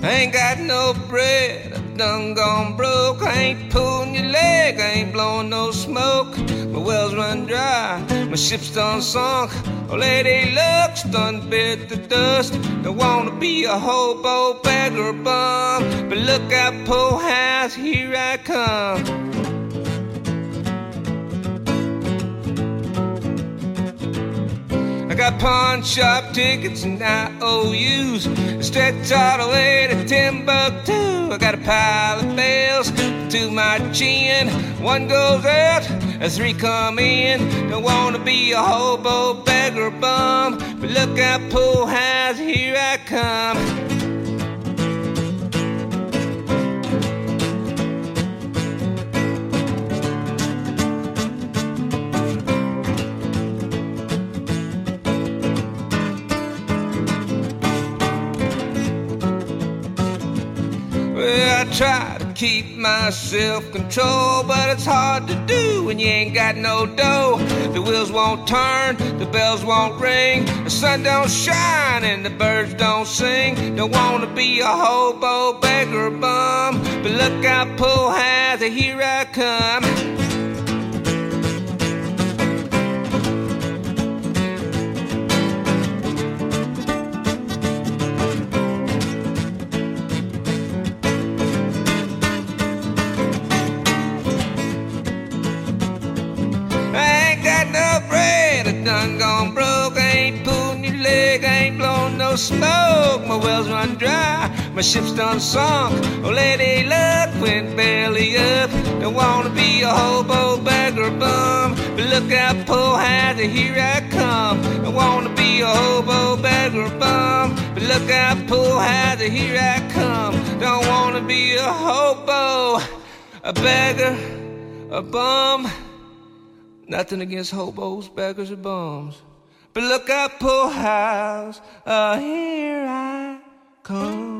I ain't got no bread, I done gone broke. I ain't pulling your leg, I ain't blowing no smoke. My wells run dry, my ship's done sunk. Oh, lady luck's done bit the dust. Don't wanna be a hobo, beggar, bum, but look out, poor house, here I come. I got pawn shop tickets and IOUs, stretch all the way to Timbuktu. I got a pile of bills to my chin. One goes out, three come in. Don't wanna be a hobo, beggar, bum, but look out, poor house, here I come. Well, I try to keep my self-control, but it's hard to do when you ain't got no dough. The wheels won't turn, the bells won't ring, the sun don't shine and the birds don't sing. Don't wanna be a hobo, beggar, bum, but look out, poor house, here I come. Done gone broke, I ain't pulling your leg, I ain't blowing no smoke. My wells run dry, my ship's done sunk. Oh, lady luck went belly up. Don't wanna be a hobo, beggar, bum, but look out, poor house, here I come. Don't wanna be a hobo, beggar, bum, but look out, poor house, here I come. Don't wanna be a hobo, a beggar, a bum. Nothing against hobos, beggars, or bums, but look out, poor house, here I come.